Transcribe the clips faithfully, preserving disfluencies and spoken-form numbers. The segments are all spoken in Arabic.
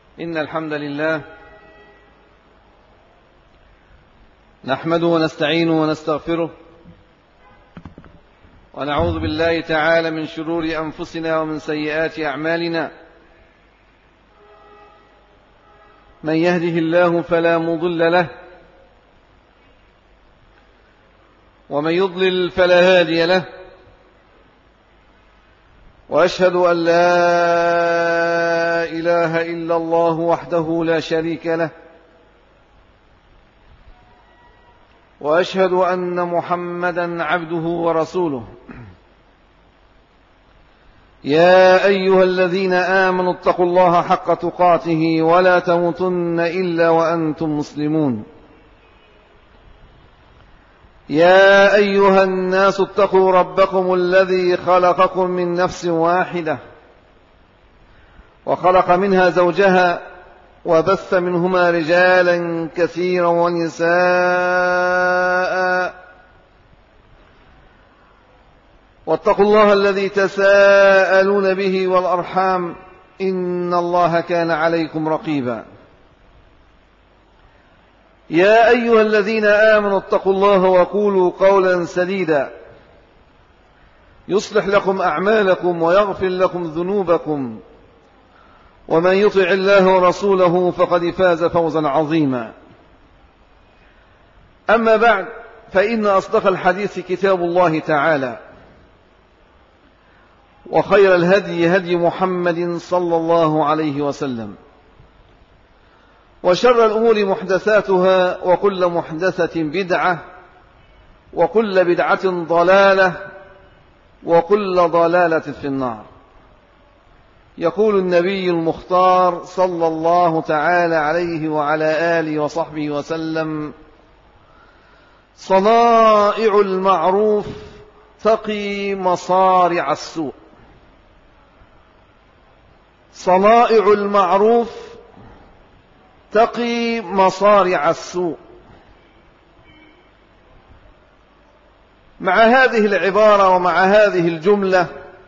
إن الحمد لله نحمده ونستعينه ونستغفره ونعوذ بالله تعالى من شرور أنفسنا ومن سيئات أعمالنا. من يهده الله فلا مضل له ومن يضلل فلا هادي له، وأشهد أن لا إله إلا الله وحده لا شريك له، وأشهد أن محمدا عبده ورسوله. يا أيها الذين آمنوا اتقوا الله حق تقاته ولا تموتن إلا وأنتم مسلمون. يا أيها الناس اتقوا ربكم الذي خلقكم من نفس واحدة وخلق منها زوجها وبث منهما رجالا كثيرا ونساء، واتقوا الله الذي تساءلون به والأرحام إن الله كان عليكم رقيبا. يا أيها الذين آمنوا اتقوا الله وقولوا قولا سديدا يصلح لكم أعمالكم ويغفر لكم ذنوبكم، ومن يطع الله ورسوله فقد فاز فوزا عظيما. أما بعد، فإن أصدق الحديث كتاب الله تعالى، وخير الهدي هدي محمد صلى الله عليه وسلم، وشر الأمور محدثاتها، وكل محدثة بدعة، وكل بدعة ضلالة، وكل ضلالة في النار. يقول النبي المختار صلى الله تعالى عليه وعلى آله وصحبه وسلم: صنائع المعروف تقي مصارع السوء. صنائع المعروف تقي مصارع السوء. مع هذه العبارة ومع هذه الجملة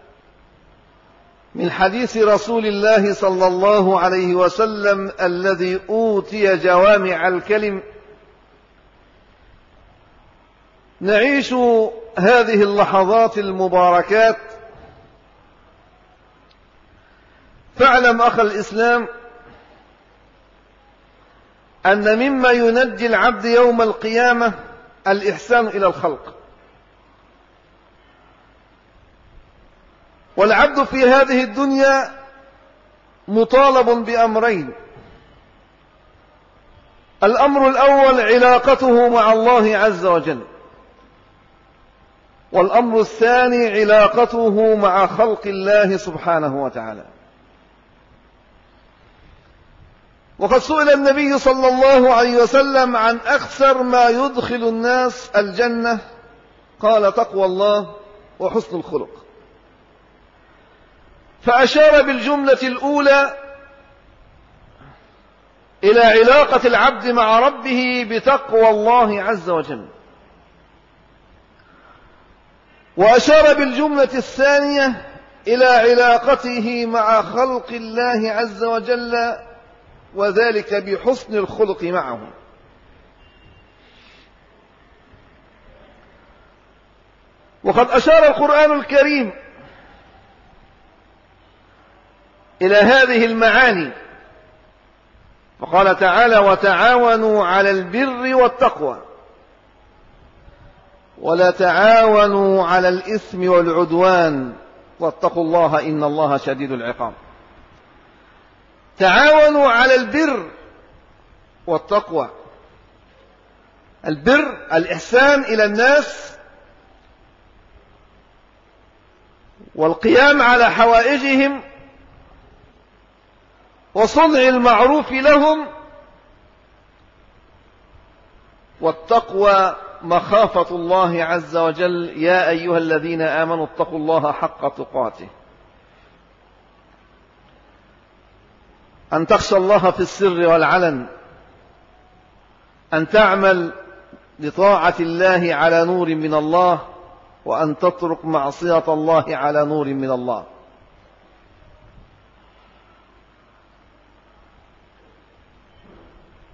من حديث رسول الله صلى الله عليه وسلم الذي أوتي جوامع الكلم، نعيش هذه اللحظات المباركات. فاعلم أخ الإسلام أن مما ينجي العبد يوم القيامة الإحسان إلى الخلق. والعبد في هذه الدنيا مطالب بأمرين: الأمر الأول علاقته مع الله عز وجل، والأمر الثاني علاقته مع خلق الله سبحانه وتعالى. وقد سئل النبي صلى الله عليه وسلم عن أكثر ما يدخل الناس الجنة، قال: تقوى الله وحسن الخلق. فأشار بالجملة الأولى إلى علاقة العبد مع ربه بتقوى الله عز وجل، وأشار بالجملة الثانية إلى علاقته مع خلق الله عز وجل، وذلك بحسن الخلق معه. وقد أشار القرآن الكريم إلى هذه المعاني، فقال تعالى: وتعاونوا على البر والتقوى ولا تعاونوا على الإثم والعدوان واتقوا الله إن الله شديد العقاب. تعاونوا على البر والتقوى. البر الإحسان إلى الناس والقيام على حوائجهم وصنع المعروف لهم، والتقوى مخافة الله عز وجل: يا أيها الذين آمنوا اتقوا الله حق تقاته. أن تخشى الله في السر والعلن، أن تعمل لطاعة الله على نور من الله، وأن تترك معصية الله على نور من الله.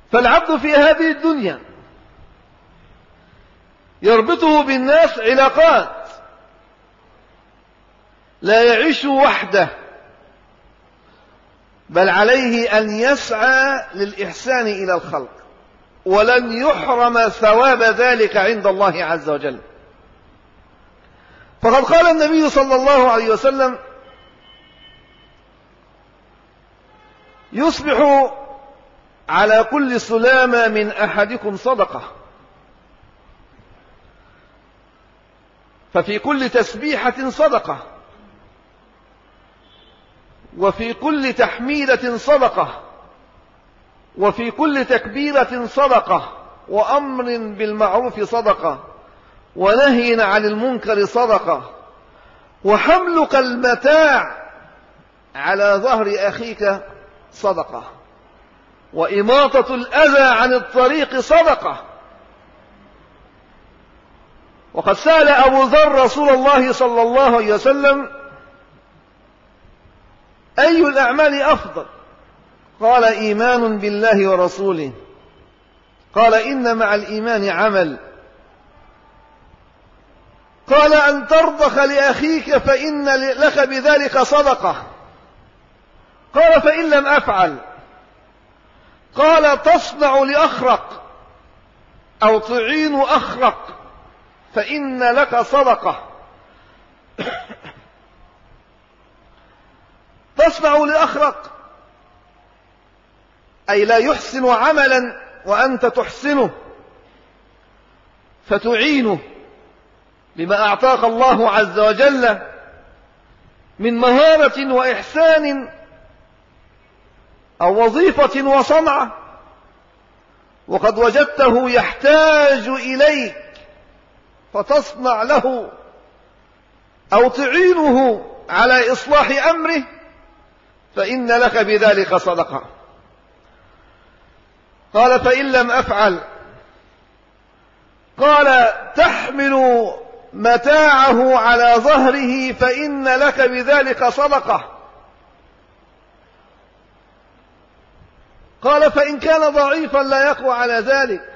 فالعبد في هذه الدنيا يربطه بالناس علاقات، لا يعيش وحده، بل عليه أن يسعى للإحسان إلى الخلق، ولن يحرم ثواب ذلك عند الله عز وجل. فقد قال النبي صلى الله عليه وسلم: يصبح على كل سلامة من أحدكم صدقة، ففي كل تسبيحة صدقة، وفي كل تحميدة صدقة، وفي كل تكبيرة صدقة، وأمر بالمعروف صدقة، ونهي عن المنكر صدقة، وحملك المتاع على ظهر أخيك صدقة، وإماطة الأذى عن الطريق صدقة. وقد سأل أبو ذر رسول الله صلى الله عليه وسلم: أي الأعمال أفضل؟ قال: إيمان بالله ورسوله. قال: إن مع الإيمان عمل. قال: أن ترضخ لأخيك فإن لك بذلك صدقة. قال: فإن لم أفعل؟ قال: تصنع لأخرق أو تعين أخرق فإن لك صدقة. تصنع لأخرق أي لا يحسن عملا وأنت تحسنه، فتعينه بما أعطاك الله عز وجل من مهارة وإحسان أو وظيفة وصنعة، وقد وجدته يحتاج إليك فتصنع له أو تعينه على إصلاح أمره، فإن لك بذلك صدقة. قال: فإن لم أفعل؟ قال: تحمل متاعه على ظهره فإن لك بذلك صدقة. قال: فإن كان ضعيفا لا يقوى على ذلك؟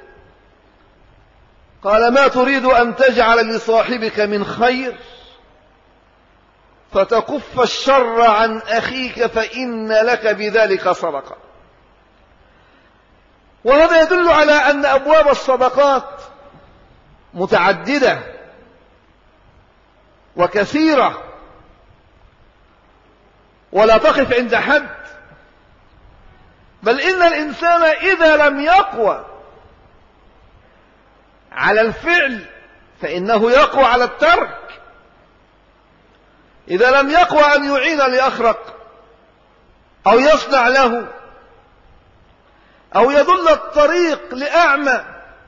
قال: ما تريد أن تجعل لصاحبك من خير فتكف الشر عن أخيك فإن لك بذلك صدقة. وهذا يدل على أن أبواب الصدقات متعددة وكثيرة، ولا تقف عند حد، بل إن الإنسان إذا لم يقوى على الفعل فإنه يقوى على الترك. إذا لم يقوى أن يعين لأخرق أو يصنع له أو يدل الطريق لأعمى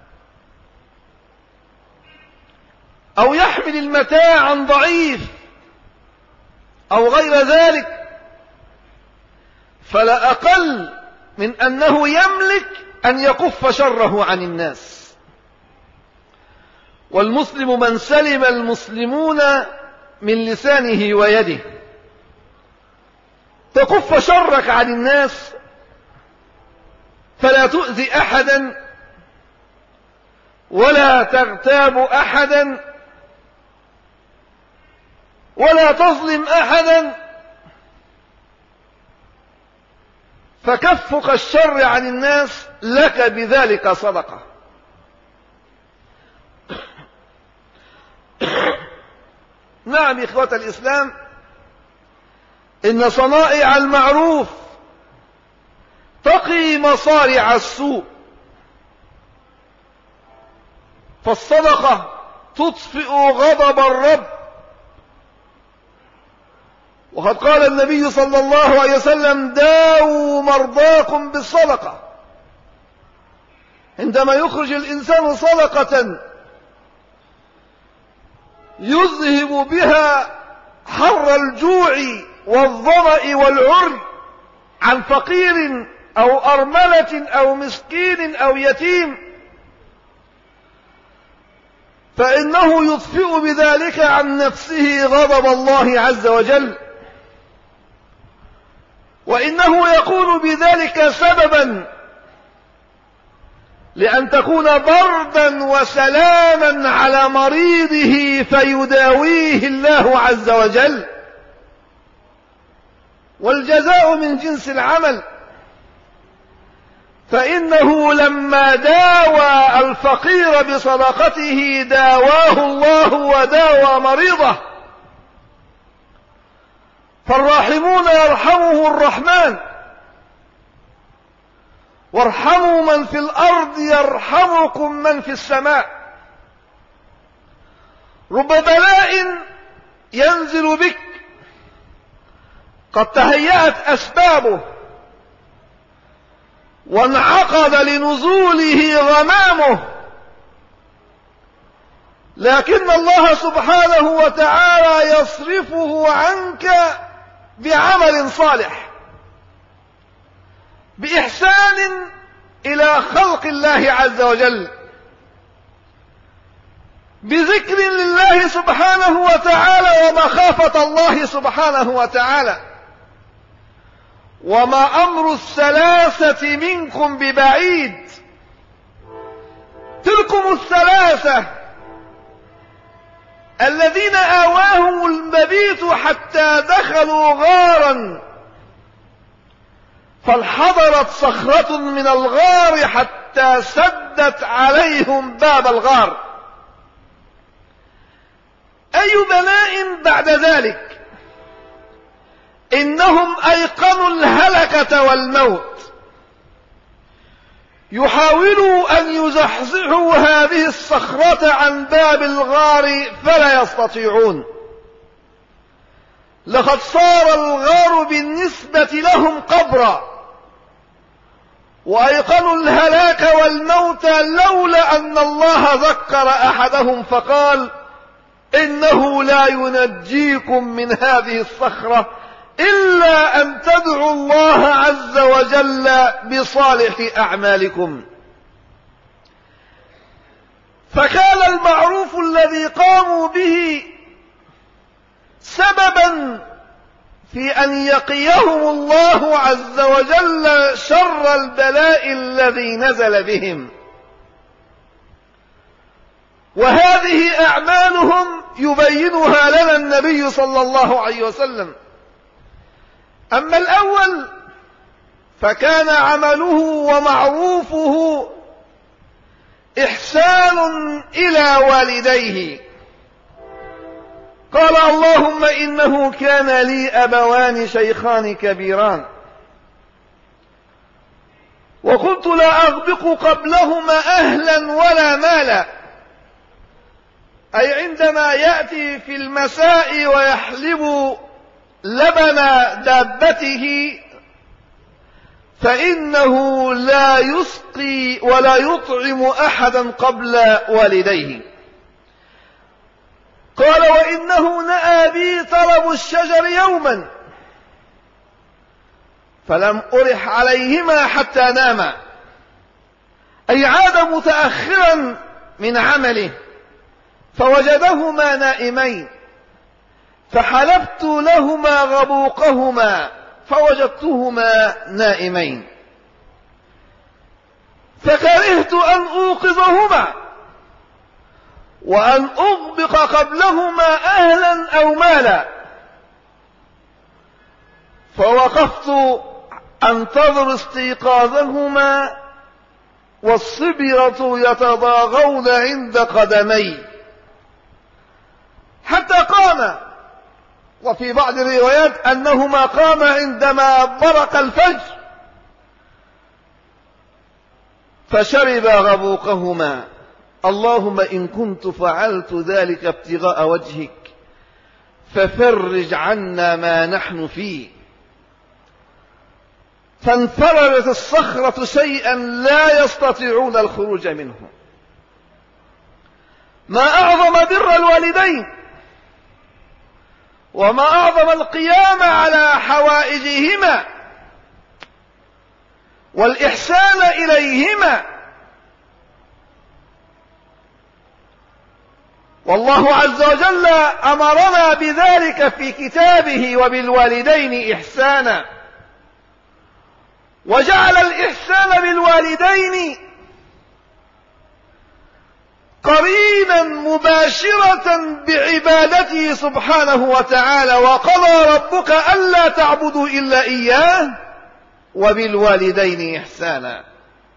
أو يحمل المتاع عن ضعيف أو غير ذلك، فلا أقل من أنه يملك أن يكف شره عن الناس. والمسلم من سلم المسلمون من لسانه ويده. تكف شرك عن الناس فلا تؤذي أحدا ولا تغتاب أحدا ولا تظلم أحدا، فكفك الشر عن الناس لك بذلك صدقة. نعم إخوة الإسلام، إن صنائع المعروف تقي مصارع السوء، فالصدقة تطفئ غضب الرب. وقد قال النبي صلى الله عليه وسلم: داووا مرضاكم بالصدقة. عندما يخرج الإنسان صدقة يذهب بها حر الجوع والظمأ والعري عن فقير أو أرملة أو مسكين أو يتيم، فإنه يطفئ بذلك عن نفسه غضب الله عز وجل، وإنه يكون بذلك سببا لأن تكون بردا وسلاما على مريضه فيداويه الله عز وجل، والجزاء من جنس العمل. فإنه لما داوى الفقير بصدقته داواه الله وداوى مريضه. فالراحمون يرحمه الرحمن، وارحموا من في الأرض يرحمكم من في السماء. رب بلاء ينزل بك قد تهيأت أسبابه وانعقد لنزوله غمامه، لكن الله سبحانه وتعالى يصرفه عنك بعمل صالح، بإحسان إلى خلق الله عز وجل، بذكر لله سبحانه وتعالى ومخافة الله سبحانه وتعالى. وما أمر الثلاثة منكم ببعيد. تلكم الثلاثة الذين آواهم المبيت حتى دخلوا غارا، فانحدرت صخرة من الغار حتى سدت عليهم باب الغار. أي بلاء بعد ذلك؟ إنهم أيقنوا الهلكة والموت، يحاولوا أن يزحزحوا هذه الصخرة عن باب الغار فلا يستطيعون. لقد صار الغار بالنسبة لهم قبرا، وأيقنوا الهلاك والموت لولا أن الله ذكر أحدهم فقال: إنه لا ينجيكم من هذه الصخرة إلا أن تدعوا الله عز وجل بصالح أعمالكم. فكان المعروف الذي قاموا به سببا في أن يقيهم الله عز وجل شر البلاء الذي نزل بهم، وهذه أعمالهم يبينها لنا النبي صلى الله عليه وسلم. أما الأول فكان عمله ومعروفه إحسان إلى والديه. قال: اللهم إنه كان لي أبوان شيخان كبيران، وكنت لا أغبق قبلهما أهلا ولا مالا، أي عندما يأتي في المساء ويحلب لبن دابته فإنه لا يسقي ولا يطعم أحدا قبل والديه. قال: وإنه نأى بي طلب الشجر يوما فلم أرح عليهما حتى ناما، أي عاد متأخرا من عمله فوجدهما نائمين، فحلبت لهما غبوقهما فوجدتهما نائمين، فكرهت أن أوقظهما وأن أغبق قبلهما أهلا أو مالا، فوقفت أنتظر استيقاظهما والصبية يتضاغون عند قدمي حتى قام، وفي بعض الروايات أنهما قام عندما برق الفجر فشرب غبوقهما. اللهم إن كنت فعلت ذلك ابتغاء وجهك ففرج عنا ما نحن فيه. فانفرجت الصخرة شيئا لا يستطيعون الخروج منه. ما أعظم بر الوالدين، وما أعظم القيام على حوائجهما والإحسان إليهما. والله عز وجل أمرنا بذلك في كتابه: وبالوالدين إحسانا، وجعل الإحسان بالوالدين قرينا مباشرة بعبادته سبحانه وتعالى. وقضى ربك ألا تعبدوا إلا إياه وبالوالدين إحسانا.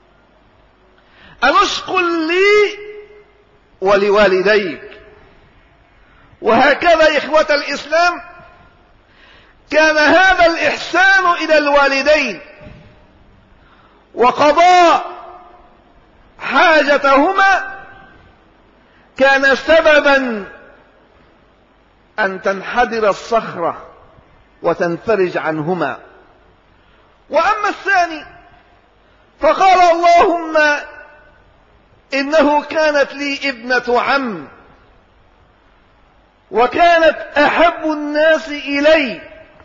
أن اشكر لي ولوالديك. وهكذا إخوة الإسلام كان هذا الإحسان إلى الوالدين وقضاء حاجتهما كان سببا أن تنحدر الصخرة وتنفرج عنهما. وأما الثاني فقال اللهم إنه كانت لي ابنة عم وكانت أحب الناس إلي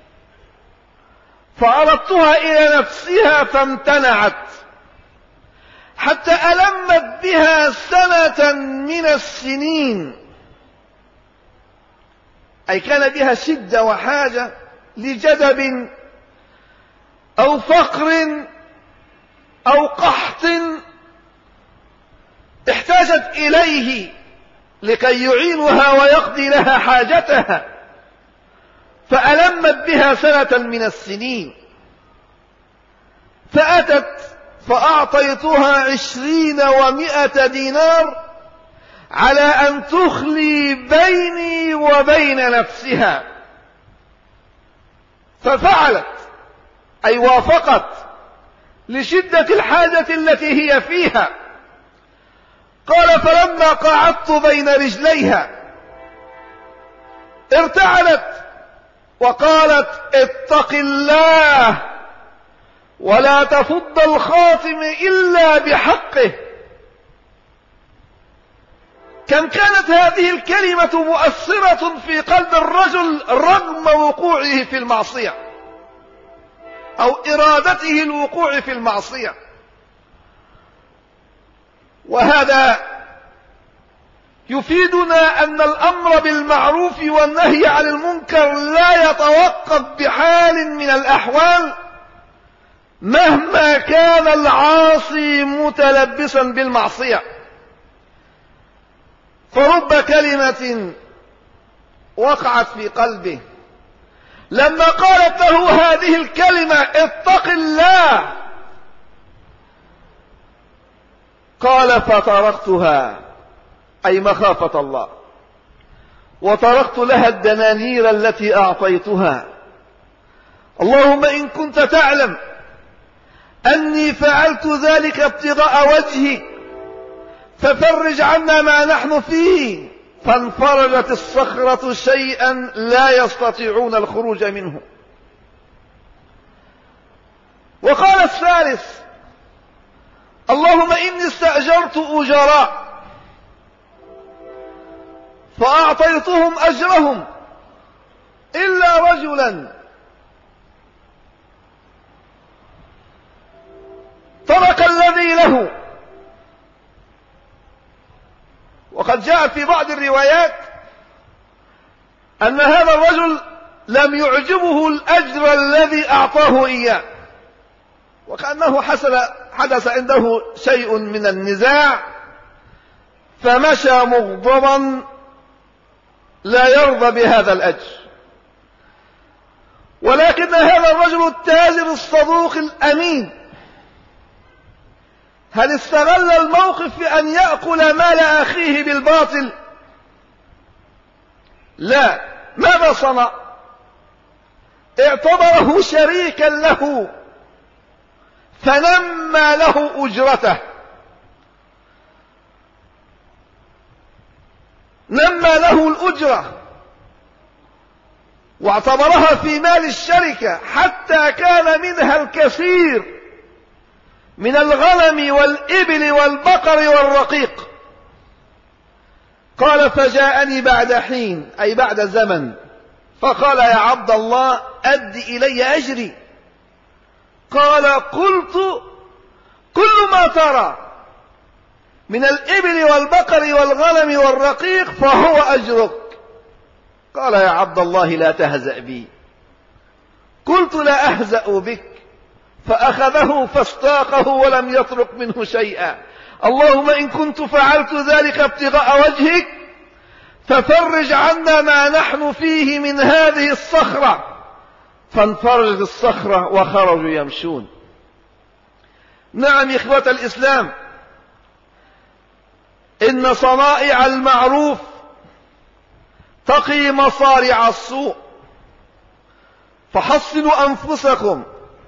فأردتها إلى نفسها فامتنعت حتى ألمت بها سنة من السنين، أي كان بها شدة وحاجة لجدب أو فقر أو قحط احتاجت إليه لكي يعينها ويقضي لها حاجتها، فألمت بها سنة من السنين، فأتت فأعطيتها عشرين ومائة دينار على أن تخلي بيني وبين نفسها، ففعلت أي وافقت لشدة الحاجة التي هي فيها. قال فلما قعدت بين رجليها ارتعدت وقالت اتق الله ولا تفض الخاتم إلا بحقه. كم كانت هذه الكلمة مؤثرة في قلب الرجل رغم وقوعه في المعصية أو إرادته الوقوع في المعصية. وهذا يفيدنا أن الأمر بالمعروف والنهي عن المنكر لا يتوقف بحال من الأحوال مهما كان العاصي متلبسا بالمعصية. فرب كلمة وقعت في قلبه لما قالت له هذه الكلمة اتق الله، قال فتركتها أي مخافة الله، وتركت لها الدنانير التي أعطيتها. اللهم إن كنت تعلم أني فعلت ذلك ابتغاء وجهك ففرج عنا ما نحن فيه. فانفرجت الصخرة شيئا لا يستطيعون الخروج منه. وقال الثالث اللهم إني استأجرت أجراء فأعطيتهم أجرهم إلا رجلا ترك الذي له. وقد جاء في بعض الروايات أن هذا الرجل لم يعجبه الأجر الذي أعطاه إياه، وكأنه حدث عنده شيء من النزاع فمشى مغضبا لا يرضى بهذا الأجر. ولكن هذا الرجل التاجر الصدوق الأمين هل استغل الموقف في أن يأكل مال أخيه بالباطل؟ لا. ماذا صنع؟ اعتبره شريكا له فنمى له أجرته، نمى له الأجرة واعتبرها في مال الشركة حتى كان منها الكثير من الغنم والإبل والبقر والرقيق. قال فجاءني بعد حين أي بعد زمن فقال يا عبد الله أد إلي أجري. قال قلت كل ما ترى من الإبل والبقر والغنم والرقيق فهو أجرك. قال يا عبد الله لا تهزأ بي. قلت لا أهزأ بك. فأخذه فاستاقه ولم يترك منه شيئا. اللهم إن كنت فعلت ذلك ابتغاء وجهك ففرج عنا ما نحن فيه من هذه الصخرة. فانفرجت الصخرة وخرجوا يمشون. نعم إخوة الإسلام، إن صنائع المعروف تقي مصارع السوء. فحصنوا أنفسكم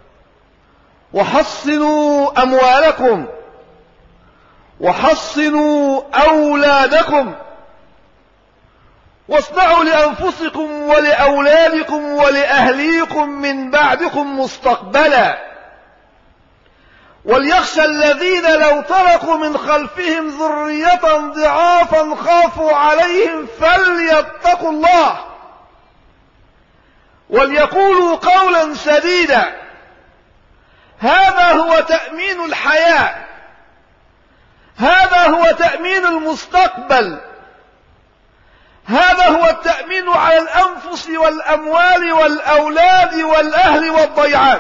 وحصنوا أموالكم وحصنوا أولادكم، واصنعوا لأنفسكم ولأولادكم ولأهليكم من بعدكم مستقبلا. وليخشى الذين لو تركوا من خلفهم ذرية ضعافا خافوا عليهم فليتقوا الله وليقولوا قولا سديدا. هذا هو تأمين الحياة، هذا هو تأمين المستقبل، هذا هو التأمين على الأنفس والأموال والأولاد والأهل والضيعات.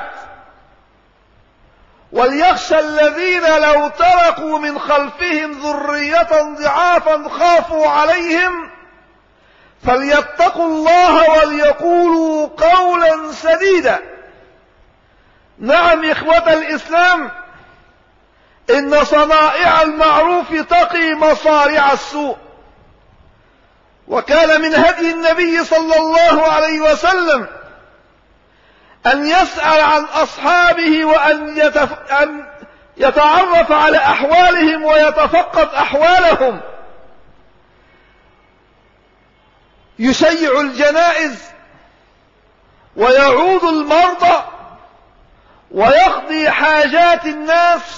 وليخشى الذين لو تركوا من خلفهم ذرية ضعافا خافوا عليهم فليتقوا الله وليقولوا قولا سديدا. نعم إخوة الإسلام، إن صنائع المعروف تقي مصارع السوء. وكان من هدي النبي صلى الله عليه وسلم أن يسأل عن أصحابه وأن يتف... أن يتعرف على أحوالهم ويتفقد أحوالهم. يشيع الجنائز ويعود المرضى ويقضي حاجات الناس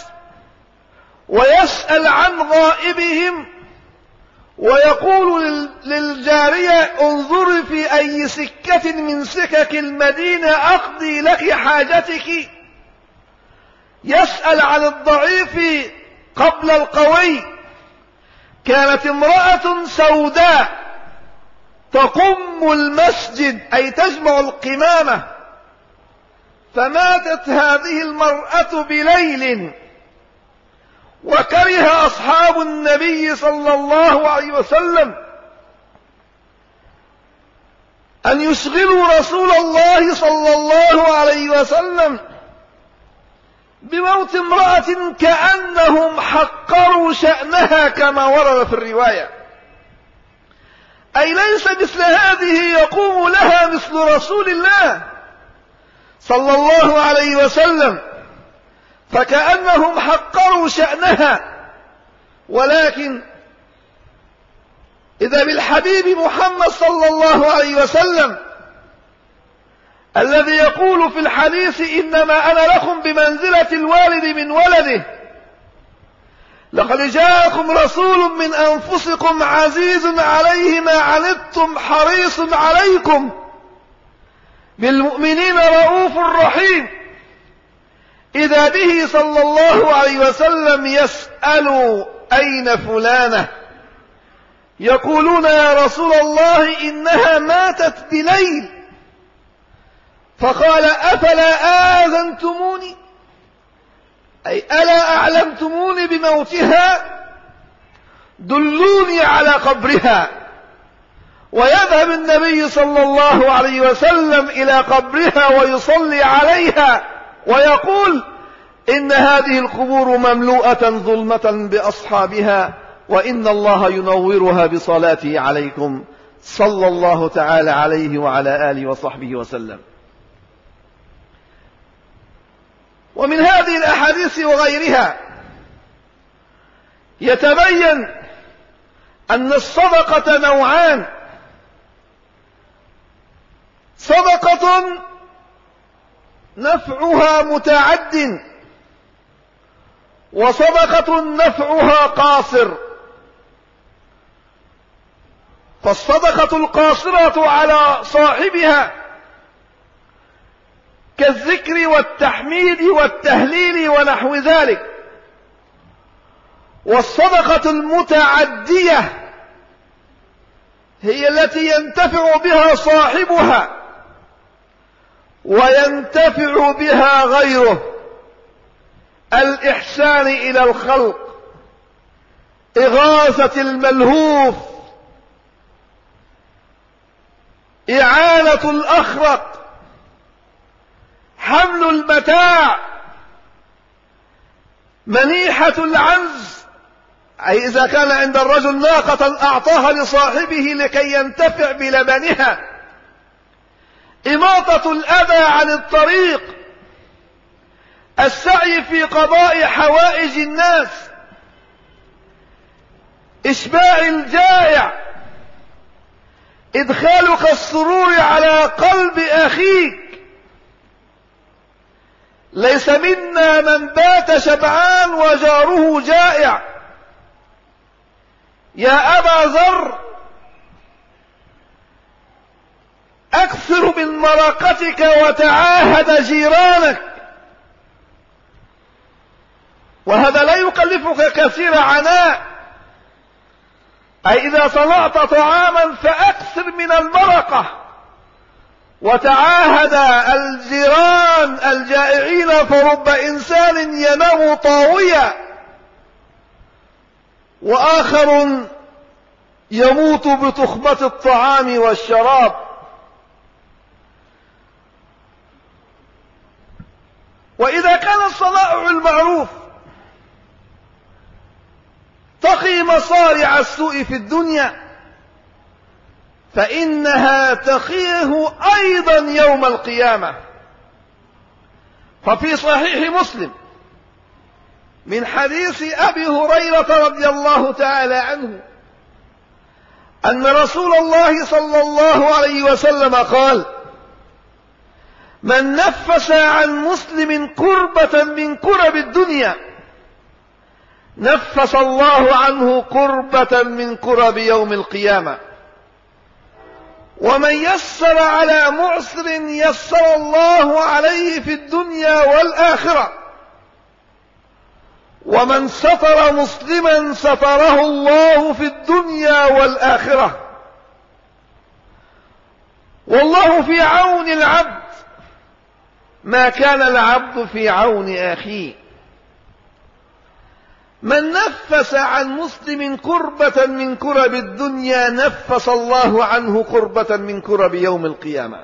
ويسأل عن غائبهم، ويقول للجارية انظري في أي سكة من سكك المدينة أقضي لك حاجتك. يسأل عن الضعيف قبل القوي. كانت امرأة سوداء تقم المسجد أي تجمع القمامة، فماتت هذه المرأة بليل، وكره أصحاب النبي صلى الله عليه وسلم أن يشغلوا رسول الله صلى الله عليه وسلم بموت امرأة كأنهم حقروا شأنها كما ورد في الرواية. أي ليس مثل هذه يقوم لها مثل رسول الله صلى الله عليه وسلم، فكأنهم حقروا شأنها. ولكن إذا بالحبيب محمد صلى الله عليه وسلم الذي يقول في الحديث إنما أنا لكم بمنزلة الوالد من ولده، لقد جاءكم رسول من أنفسكم عزيز عليه ما عنتم حريص عليكم بالمؤمنين رؤوف رحيم. إذا به صلى الله عليه وسلم يسأل أين فلانة، يقولون يا رسول الله إنها ماتت بليل، فقال أفلا آذنتموني، أي ألا أعلمتموني بموتها، دلوني على قبرها. ويذهب النبي صلى الله عليه وسلم إلى قبرها ويصلي عليها ويقول إن هذه القبور مملوءة ظلمة بأصحابها وإن الله ينورها بصلاته عليكم صلى الله تعالى عليه وعلى آله وصحبه وسلم. ومن هذه الأحاديث وغيرها يتبين أن الصدقة نوعان: صدقة نفعها متعد، وصدقة نفعها قاصر. فالصدقة القاصرة على صاحبها كالذكر والتحميد والتهليل ونحو ذلك، والصدقة المتعدية هي التي ينتفع بها صاحبها وينتفع بها غيره. الإحسان إلى الخلق إغاثة الملهوف، إعانة الأخرق، حمل المتاع، منيحة العنز، أي إذا كان عند الرجل ناقة أعطاها لصاحبه لكي ينتفع بلبنها، إماطة الأذى عن الطريق، السعي في قضاء حوائج الناس، إشباع الجائع، إدخالك السرور على قلب أخيك. ليس منا من بات شبعان وجاره جائع. يا أبا ذر، أكثر من مرقتك وتعاهد جيرانك، وهذا لا يكلفك كثير عناء. أي إذا صنعت طعاما فأكثر من المرقة، وتعاهد الجيران الجائعين، فرب إنسان ينام طاويا وآخر يموت بتخمة الطعام والشراب. وإذا كان صنائع المعروف تقي مصارع السوء في الدنيا، فإنها تقيه أيضا يوم القيامة. ففي صحيح مسلم من حديث أبي هريرة رضي الله تعالى عنه أن رسول الله صلى الله عليه وسلم قال: من نفس عن مسلم كربة من كرب الدنيا نفس الله عنه كربة من كرب يوم القيامة. ومن يسر على معسر يسر الله عليه في الدنيا والآخرة. ومن ستر مسلما ستره الله في الدنيا والآخرة. والله في عون العبد ما كان العبد في عون أخيه. من نفس عن مسلم كربة من كرب الدنيا نفس الله عنه كربة من كرب يوم القيامة.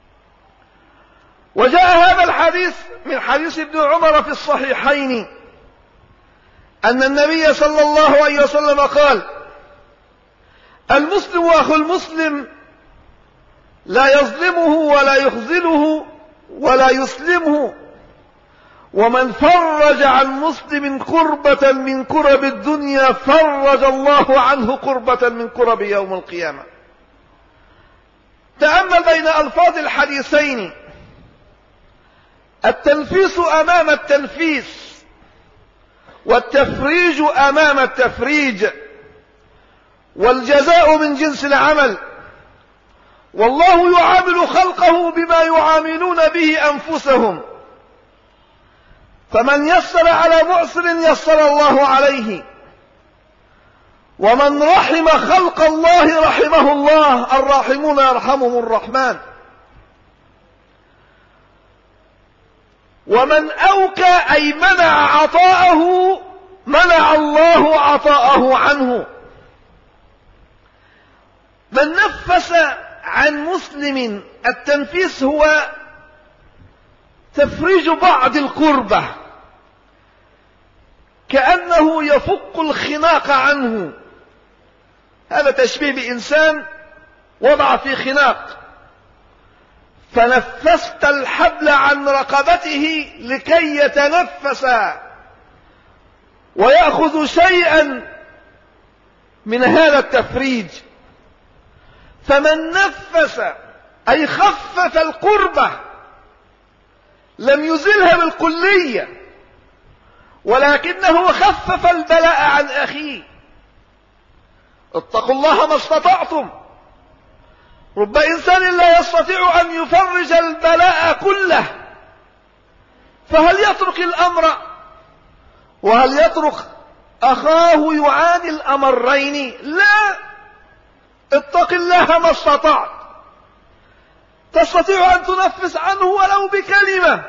وجاء هذا الحديث من حديث ابن عمر في الصحيحين أن النبي صلى الله عليه وسلم قال: المسلم أخو المسلم لا يظلمه ولا يخذله ولا يسلمه. ومن فرج عن مسلم كربة من كرب الدنيا فرج الله عنه كربة من كرب يوم القيامة. تأمل بين ألفاظ الحديثين التنفيس أمام التنفيس، والتفريج أمام التفريج، والجزاء من جنس العمل. والله يعامل خلقه بما يعاملون به أنفسهم، فمن يسر على معسر يسر الله عليه، ومن رحم خلق الله رحمه الله. الراحمون يرحمهم الرحمن. ومن أوكى أي منع عطاءه منع الله عطاءه عنه. من نفس عن مسلم، التنفيس هو تفريج بعض الكربة، كأنه يفك الخناق عنه. هذا تشبيه بإنسان وضع في خناق فنفست الحبل عن رقبته لكي يتنفس ويأخذ شيئا من هذا التفريج. فمن نفس أي خفف الكربة، لم يزلها بالكلية، ولكنه خفف البلاء عن أخيه. اتقوا الله ما استطعتم. رب إنسان لا يستطيع أن يفرج البلاء كله، فهل يترك الأمر وهل يترك أخاه يعاني الأمرين؟ لا، اتق الله ما استطعت. تستطيع أن تنفس عنه ولو بكلمة،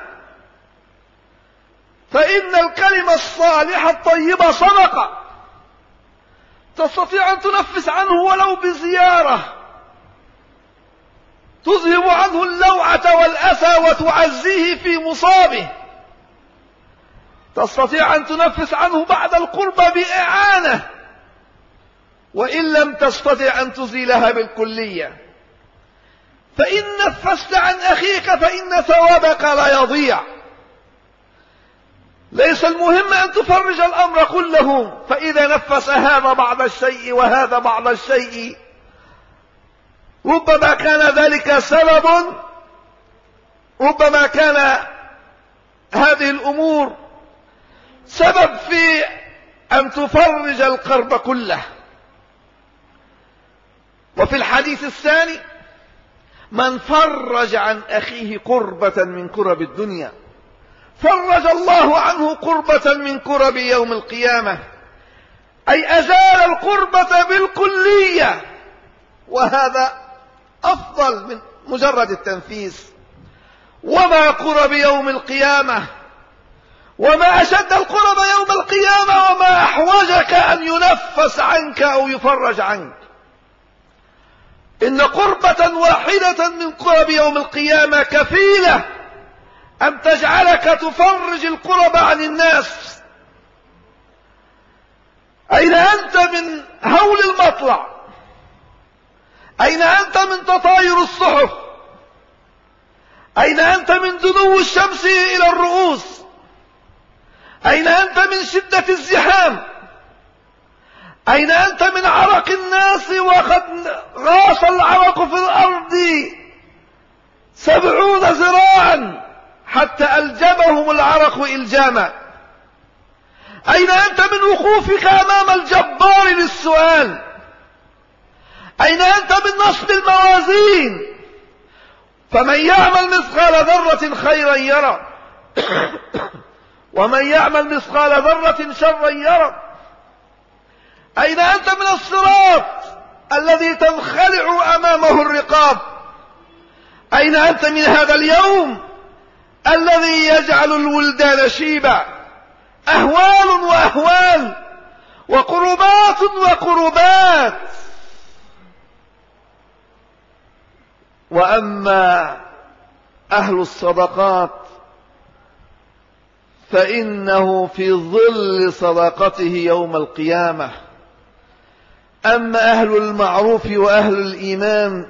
فإن الكلمة الصالحة الطيبة صدقة. تستطيع أن تنفس عنه ولو بزيارة تذهب عنه اللوعة والأسى وتعزيه في مصابه. تستطيع أن تنفس عنه بعد القربة بإعانة، وإن لم تستطع أن تزيلها بالكلية. فإن نفست عن أخيك فإن ثوابك لا يضيع. ليس المهم أن تفرج الأمر كله، فإذا نفس هذا بعض الشيء وهذا بعض الشيء ربما كان ذلك سبب، ربما كان هذه الأمور سبب في أن تفرج الكرب كله. وفي الحديث الثاني: من فرج عن أخيه كربة من كرب الدنيا فرج الله عنه كربة من كرب يوم القيامة، أي أزال الكربة بالكلية، وهذا أفضل من مجرد التنفيس. وما كرب يوم القيامة، وما أشد الكرب يوم القيامة، وما أحوجك أن ينفس عنك أو يفرج عنك. إن قربة واحدة من كرب يوم القيامة كفيلة أن تجعلك تفرج الكرب عن الناس. أين أنت من هول المطلع؟ أين أنت من تطاير الصحف؟ أين أنت من دنو الشمس إلى الرؤوس؟ أين أنت من شدة الزحام؟ أين أنت من عرق الناس وقد غاص العرق في الأرض سبعون ذراعا حتى ألجمهم العرق إلجاما؟ أين أنت من وقوفك أمام الجبار للسؤال؟ أين أنت من نصب الموازين؟ فمن يعمل مثقال ذرة خيرا يرى ومن يعمل مثقال ذرة شرا يرى. أين أنت من الصراط الذي تنخلع أمامه الرقاب؟ أين أنت من هذا اليوم الذي يجعل الولدان شيبا؟ أهوال وأهوال وقربات وقربات. وأما أهل الصدقات فإنه في ظل صدقته يوم القيامة. أما أهل المعروف وأهل الإيمان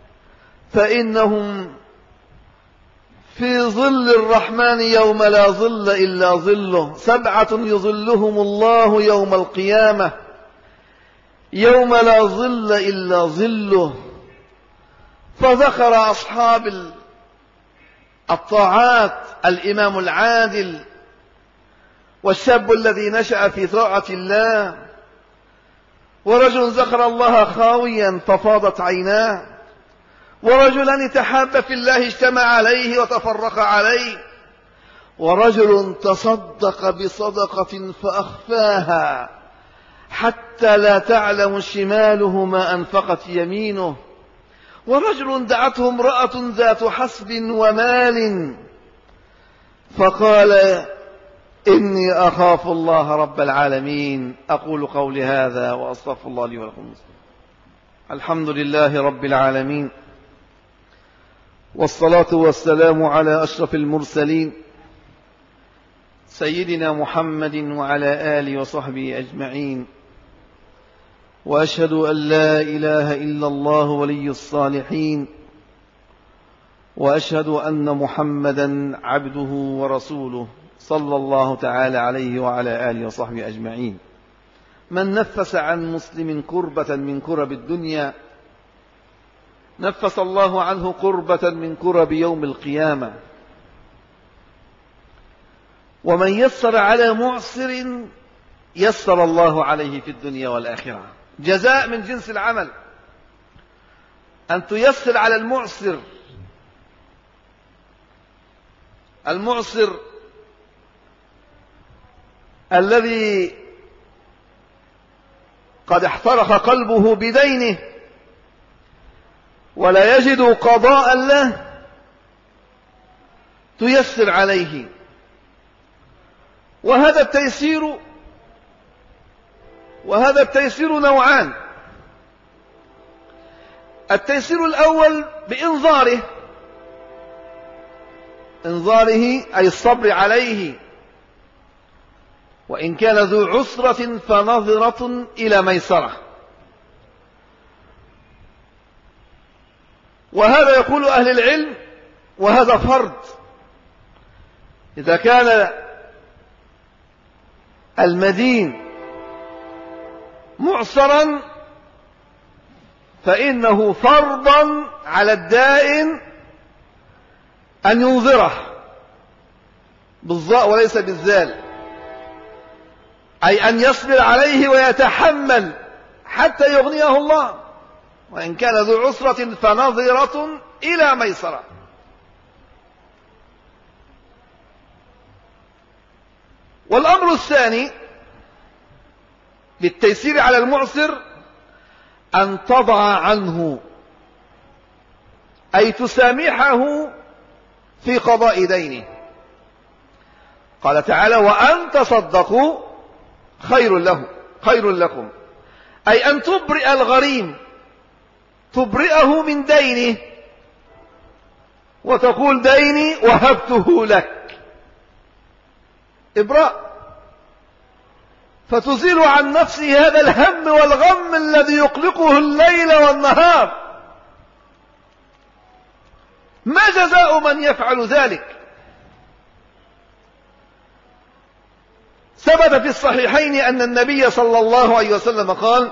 فإنهم في ظل الرحمن يوم لا ظل إلا ظله. سبعة يظلهم الله يوم القيامة يوم لا ظل إلا ظله. فذكر أصحاب الطاعات: الإمام العادل، والشاب الذي نشأ في طاعة الله، ورجل ذكر الله خاويا ففاضت عيناه، ورجلان تحابا في الله اجتمع عليه وتفرق عليه، ورجل تصدق بصدقة فأخفاها حتى لا تعلم شماله ما أنفقت يمينه، ورجل دعته امرأة ذات حسب ومال فقال: إني أخاف الله رب العالمين. أقول قولي هذا وأستغفر الله لي ولكم. الحمد لله رب العالمين، والصلاة والسلام على أشرف المرسلين سيدنا محمد وعلى آله وصحبه أجمعين. وأشهد أن لا إله إلا الله ولي الصالحين، وأشهد أن محمدا عبده ورسوله صلى الله تعالى عليه وعلى آله وصحبه أجمعين. من نفس عن مسلم كربة من كرب الدنيا نفس الله عنه كربة من كرب يوم القيامة. ومن يسر على معسر يسر الله عليه في الدنيا والآخرة. جزاء من جنس العمل، أن تيسر على المعسر. المعسر الذي قد احترق قلبه بدينه ولا يجد قضاء له، تيسر عليه. وهذا التيسير وهذا التيسير نوعان. التيسير الأول بإنظاره، إنظاره أي الصبر عليه، وإن كان ذو عسرة فنظرة إلى ميسرة. وهذا يقول أهل العلم وهذا فرض، إذا كان المدين معسرا فإنه فرضا على الدائن أن ينظره بالظاء وليس بالذال، أي أن يصبر عليه ويتحمل حتى يغنيه الله، وإن كان ذو عسرة فنظرة إلى ميسرة. والأمر الثاني بالتيسير على المعسر أن تضع عنه، أي تسامحه في قضاء دينه. قال تعالى: وأن تصدقوا خير له خير لكم، أي أن تبرئ الغريم، تبرئه من دينه وتقول: ديني وهبته لك، إبراء، فتزيل عن نفسه هذا الهم والغم الذي يقلقه الليل والنهار. ما جزاء من يفعل ذلك؟ ثبت في الصحيحين أن النبي صلى الله عليه وسلم قال: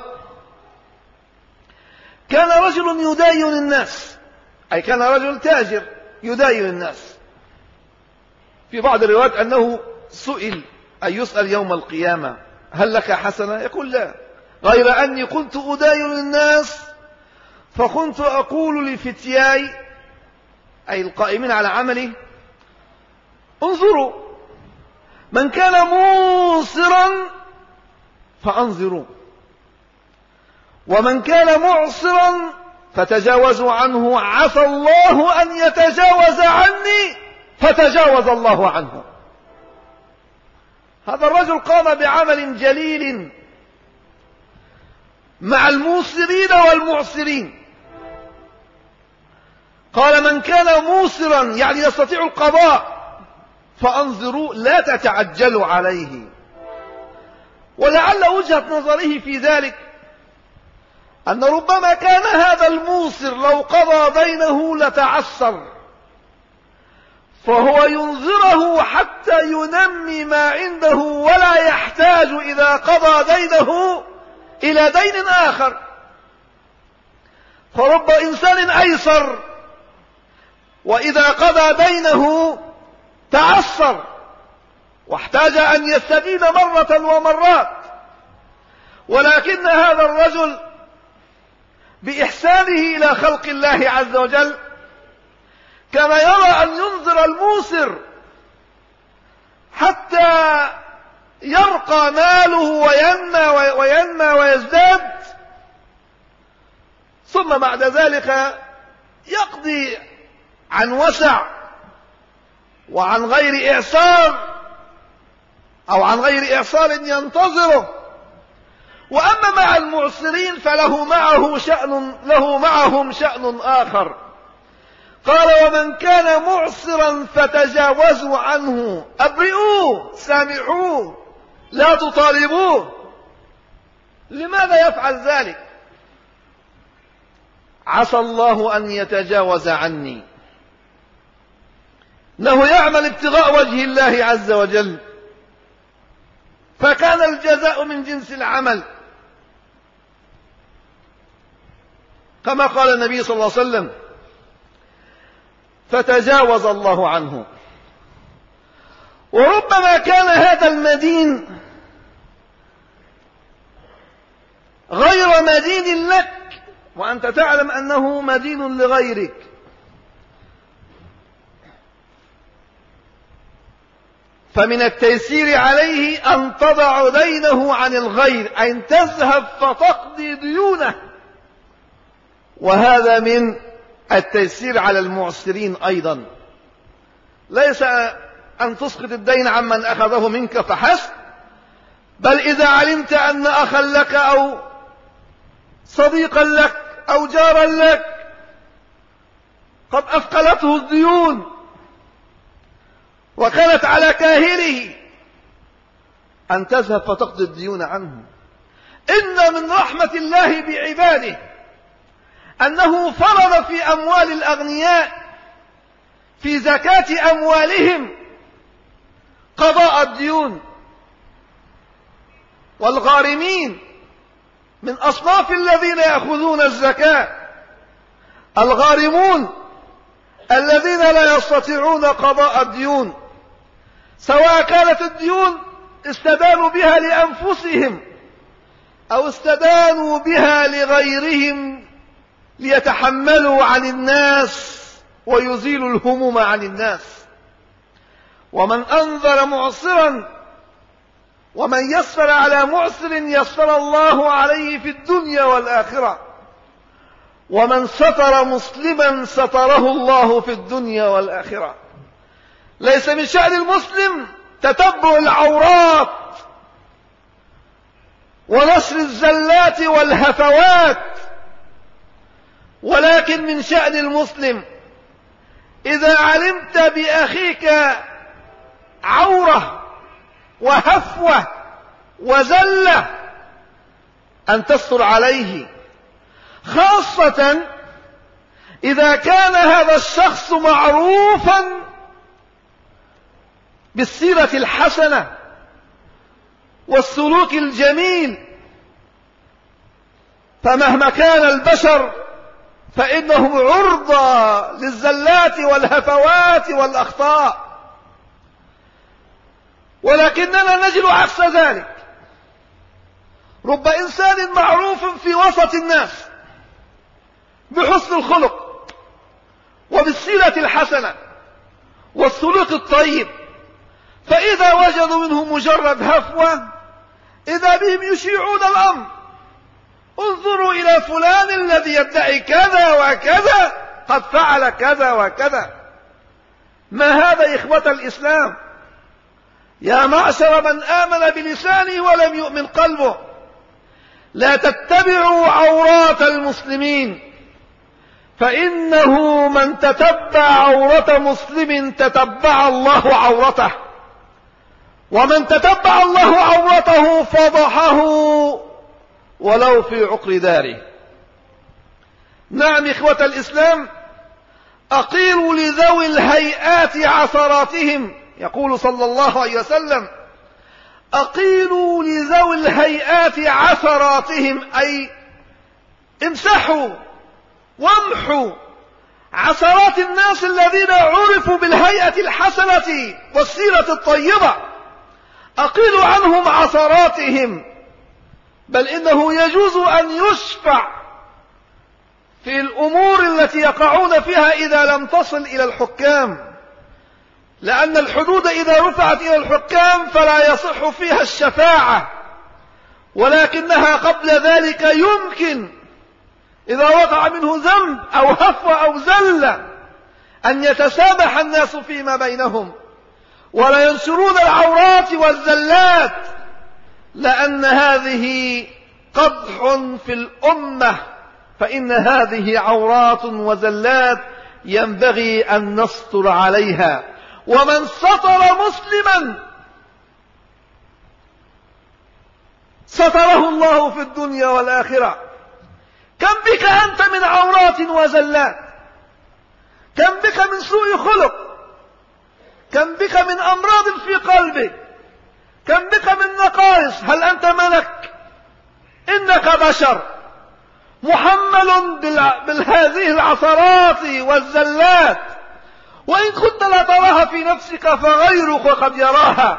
كان رجل يداين الناس، أي كان رجل تاجر يداين الناس. في بعض الروايات أنه سئل أن يسأل يوم القيامة: هل لك حسنة؟ يقول: لا، غير أني كنت أداين الناس فكنت أقول لفتياي، أي القائمين على عملي: انظروا، من كان موسرا فأنظروا، ومن كان معسرا فتجاوزوا عنه، عسى الله أن يتجاوز عني فتجاوز الله عنه. هذا الرجل قام بعمل جليل مع الموسرين والمعسرين. قال: من كان موسرا يعني يستطيع القضاء فأنظروا، لا تتعجلوا عليه. ولعل وجهة نظره في ذلك أن ربما كان هذا الموسر لو قضى دينه لتعسر، فهو ينظره حتى ينمي ما عنده ولا يحتاج إذا قضى دينه إلى دين آخر. فرب إنسان أيسر وإذا قضى دينه تعسر واحتاج أن يستدين مرة ومرات. ولكن هذا الرجل بإحسانه إلى خلق الله عز وجل كان يرى أن ينظر الموسر حتى يرقى ماله وينمى وينمى ويزداد، ثم بعد ذلك يقضي عن وسع وعن غير إعسار أو عن غير إعسار ينتظره. وأما مع المعسرين فله معه شأن له معهم شأن آخر. قال: ومن كان معسرا فتجاوزوا عنه، أبرئوه، سامحوه، لا تطالبوه. لماذا يفعل ذلك؟ عسى الله أن يتجاوز عني. له يعمل ابتغاء وجه الله عز وجل، فكان الجزاء من جنس العمل، كما قال النبي صلى الله عليه وسلم: فتجاوز الله عنه. وربما كان هذا المدين غير مدين لك وأنت تعلم أنه مدين لغيرك، فمن التيسير عليه أن تضع دينه عن الغير، أن تذهب فتقضي ديونه. وهذا من التيسير على المعسرين أيضا، ليس أن تسقط الدين عمن أخذه منك فحسب، بل إذا علمت أن أخا لك أو صديقا لك أو جارا لك قد أثقلته الديون وكانت على كاهله، أن تذهب فتقضي الديون عنه. إن من رحمة الله بعباده أنه فرض في أموال الأغنياء في زكاة أموالهم قضاء الديون. والغارمين من أصناف الذين يأخذون الزكاة الغارمون الذين لا يستطيعون قضاء الديون، سواء كانت الديون استدانوا بها لأنفسهم أو استدانوا بها لغيرهم ليتحملوا عن الناس ويزيلوا الهموم عن الناس. ومن أنذر معسرا ومن يسر على معسر يسر الله عليه في الدنيا والآخرة، ومن ستر مسلما ستره الله في الدنيا والآخرة. ليس من شأن المسلم تتبع العورات ونشر الزلات والهفوات، ولكن من شأن المسلم إذا علمت بأخيك عورة وهفوة وزلة أن تستر عليه، خاصة إذا كان هذا الشخص معروفا بالسيرة الحسنة والسلوك الجميل. فمهما كان البشر فإنهم عرضة للزلات والهفوات والأخطاء، ولكننا نجد عكس ذلك. رب إنسان معروف في وسط الناس بحسن الخلق وبالسيرة الحسنة والسلوك الطيب، فإذا وجدوا منه مجرد هفوة إذا بهم يشيعون الأمر: انظروا إلى فلان الذي يدعي كذا وكذا قد فعل كذا وكذا. ما هذا إخوة الإسلام؟ يا معشر من آمن بلسانه ولم يؤمن قلبه، لا تتبعوا عورات المسلمين، فإنه من تتبع عورة مسلم تتبع الله عورته، ومن تتبع الله عورته فضحه ولو في عقر داره. نعم إخوة الإسلام، أقيلوا لذوي الهيئات عثراتهم، يقول صلى الله عليه وسلم: أقيلوا لذوي الهيئات عثراتهم، أي امسحوا وامحوا عثرات الناس الذين عرفوا بالهيئة الحسنة والسيرة الطيبة، أقيلوا عنهم عثراتهم. بل إنه يجوز أن يشفع في الأمور التي يقعون فيها إذا لم تصل إلى الحكام، لأن الحدود إذا رفعت إلى الحكام فلا يصح فيها الشفاعة، ولكنها قبل ذلك يمكن إذا وقع منه ذنب أو هفوة أو زلة أن يتسامح الناس فيما بينهم ولا ينشرون العورات والزلات، لأن هذه قدح في الأمة، فإن هذه عورات وزلات ينبغي أن نستر عليها. ومن ستر مسلما ستره الله في الدنيا والآخرة. كم بك أنت من عورات وزلات، كم بك من سوء خلق، كم بك من أمراض في قلبك، كم بك من نقائص. هل أنت ملك؟ إنك بشر محمل بهذه العثرات والزلات، وإن كنت لا تراها في نفسك فغيرك قد يراها.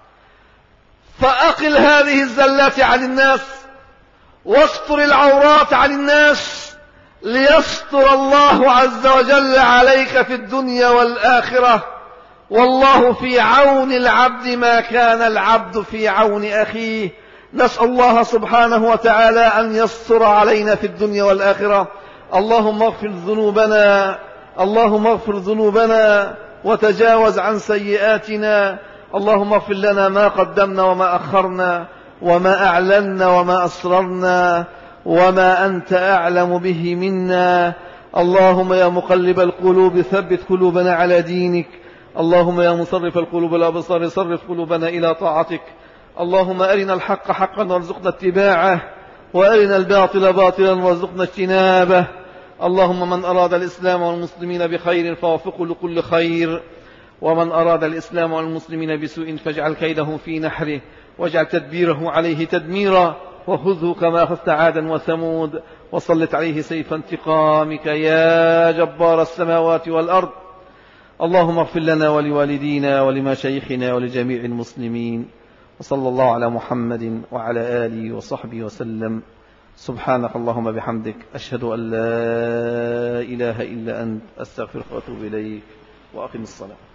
فأقل هذه الزلات عن الناس واستر العورات عن الناس ليستر الله عز وجل عليك في الدنيا والآخرة. والله في عون العبد ما كان العبد في عون أخيه. نسأل الله سبحانه وتعالى أن يستر علينا في الدنيا والآخرة. اللهم اغفر ذنوبنا، اللهم اغفر ذنوبنا وتجاوز عن سيئاتنا. اللهم اغفر لنا ما قدمنا وما أخرنا، وما أعلنا وما أسررنا وما أنت أعلم به منا. اللهم يا مقلب القلوب ثبت قلوبنا على دينك. اللهم يا مصرف القلوب والأبصار صرف قلوبنا إلى طاعتك. اللهم أرنا الحق حقا وارزقنا اتباعه، وأرنا الباطل باطلا وارزقنا اجتنابه. اللهم من أراد الإسلام والمسلمين بخير فوفقه لكل خير، ومن أراد الإسلام والمسلمين بسوء فاجعل كيده في نحره، واجعل تدبيره عليه تدميرا، وخذه كما أخذت عادا وثمود، وسلط عليه سيف انتقامك يا جبار السماوات والأرض. اللهم اغفر لنا ولوالدينا ولمشايخنا ولجميع المسلمين، وصلى الله على محمد وعلى آله وصحبه وسلم. سبحانك اللهم بحمدك، أشهد أن لا إله إلا أنت، أستغفرك وأتوب إليك، وأقم الصلاة.